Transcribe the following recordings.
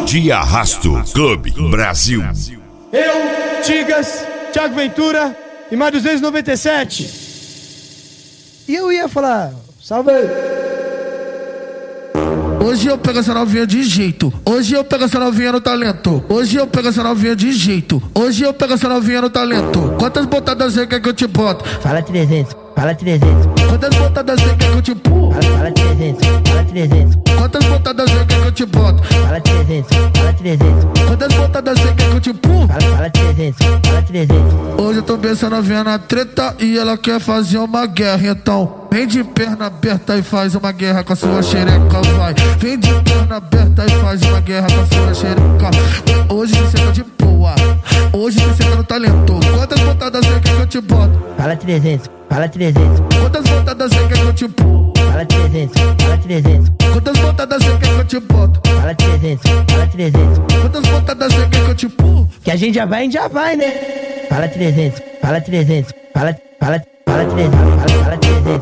de Arrasto Clube Brasil. Eu, Tigas, Thiago Ventura e mais 297. E eu ia falar, salve aí. Hoje eu pego essa novinha de jeito. Hoje eu pego essa novinha no talento. Hoje eu pego essa novinha de jeito. Hoje eu pego essa novinha no talento. Quantas botadas você quer que eu te boto? Fala 300, fala 300. Quantas botadas você quer que eu te pulo? Fala 300, fala 300. Quantas botadas você quer que eu te boto? Fala 300, fala 300. Quantas botadas você quer que eu te pulo? Fala 300, fala 300. Hoje eu tô vendo essa novinha na treta e ela quer fazer uma guerra. Então vem de perna aberta e faz uma guerra com a sua xereca, vai. Vem de perna aberta e faz uma guerra com a sua xereca. Hoje você tá de boa, hoje você tá no talento. Quantas botadas você quer que eu te boto? Fala 300, fala 300. Quantas botadas você quer que eu te pulo? Fala 300, fala 300. Quantas botadas você quer que eu te boto? Fala 300, fala 300. Quantas botadas você quer que eu te pulo? Que a gente já vai, né? Fala 300, fala 300. Fala 300, fala 300. Fala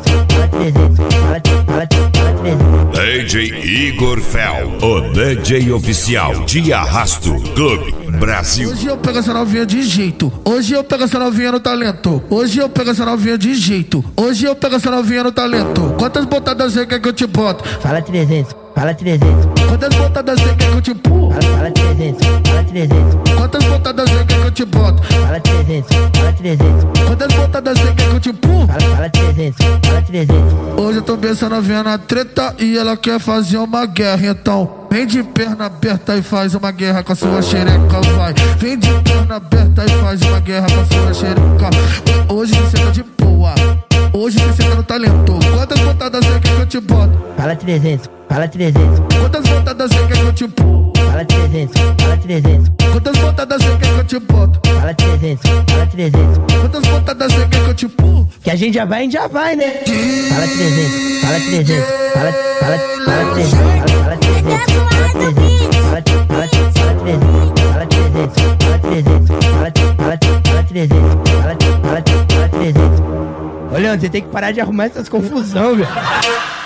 300, fala 300. DJ Igor Fel, o DJ oficial de Arrasto Clube Brasil. Hoje eu pego essa novinha de jeito. Hoje eu pego essa novinha no talento. Hoje eu pego essa novinha de jeito. Hoje eu pego essa novinha no talento. Quantas botadas você quer que eu te boto? Fala 300, fala 300. Quantas botadas você quer que eu te pulo? Fala 300, fala 300. Quantas botadas você quer que eu te boto? Fala 300, fala 300. Quantas botadas você quer que eu te pulo? Fala 300, fala 300. Hoje eu tô vendo essa novinha na treta e ela quer fazer uma guerra. Então vem de perna aberta e faz uma guerra com a sua xereca, vai. Vem de perna aberta e faz uma guerra com a sua xereca. Hoje você tá de boa, hoje você tá no talento. Quantas botadas você quer que eu te boto? Fala 300, fala 300. Quantas botadas você quer que eu te pulo? Fala 300, fala 300. Quantas botadas você quer que eu te boto? Fala 300, fala 300. Quantas botadas você quer que eu te pulo? Que a gente já vai, né? Fala 300, fala 300. Fala 300, fala 300. Olha, você tem que parar de arrumar essas confusão, velho.